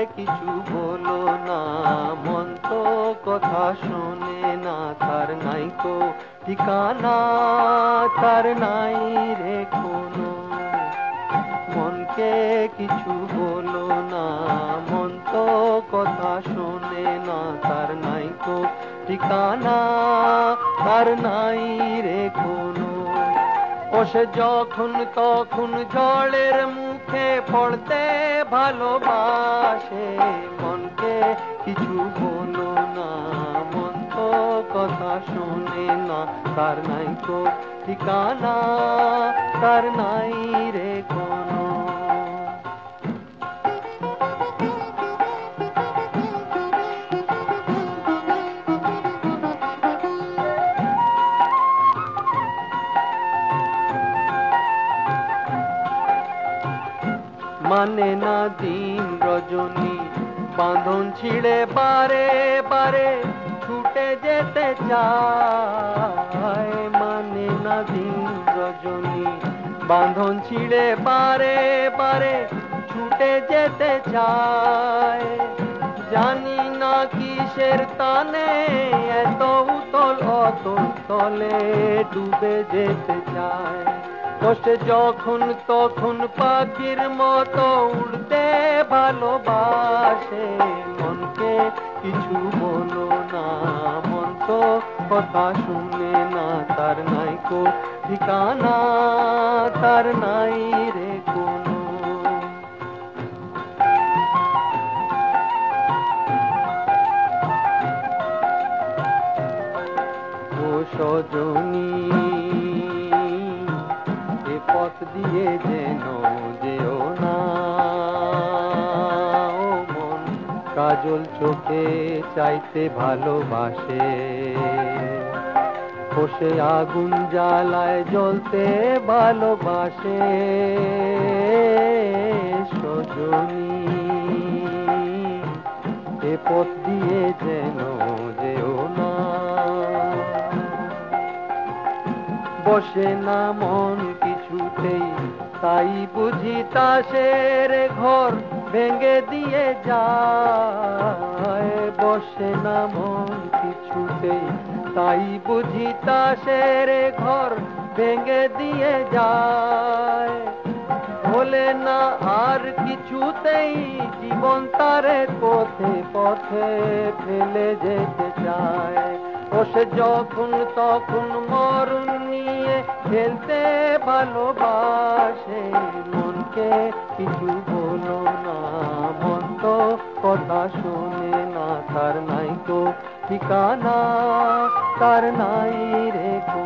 কিছু বলো না, মন তো কথা শোনে না, তার নাই তো ঠিকানা, তার নাই রে কোনো। মনকে কিছু বলো না, মন তো কথা শোনে না, তার নাই তো ঠিকানা, তার নাই রে কোনো। ও সে যখন তখন জলের মুখে পড়তে ভালোবাসে, মনকে কিছু বলো না, মন তো কথা শোনে না, তার নাই তো ঠিকানা, তার নাই রে কোনো। মানে না দিন রজনী, বাঁধন ছিঁড়ে বারে বারে ছুটে যেতে চায়। মানে না দিন রজনী, বাঁধন ছিঁড়ে বারে বারে ছুটে যেতে চায়। জানি না কিসের টানে এত উতল অতল তলে ডুবে যেতে চায়। কষ্টে যখন তখন পাখির মতো উড়তে ভালোবাসে, মনকে কিছু বলো না, মন তো কথা শুনে না, তার নাই কো ঠিকানা, তার নাই রে কোনো। ও সজনী, এ পথ দিয়ে যেন যেও না, ও মন কাজল চোখে চাইতে ভালোবাসে। বসে আগুন জ্বালায় জ্বলতে ভালোবাসে। সজনী, এ পথ দিয়ে যেন যেও না। বসে না মন কিছুতেই, তাই বুঝি তাসের ঘর ভেঙে দিয়ে যায়। বসে না মন কিছুতেই, তাই বুঝি তাসের ঘর ভেঙে দিয়ে যায়। বলে না আর কিছুতেই, জীবন তারে পথে পথে ফেলে যেতে চায়। ও সে যখন তখন মরণ নিয়ে খেলতে ভালোবাসে, মনকে কিছু বলো না, মন তো কথা শোনে না, তার নাই তো ঠিকানা, তার নাই রে।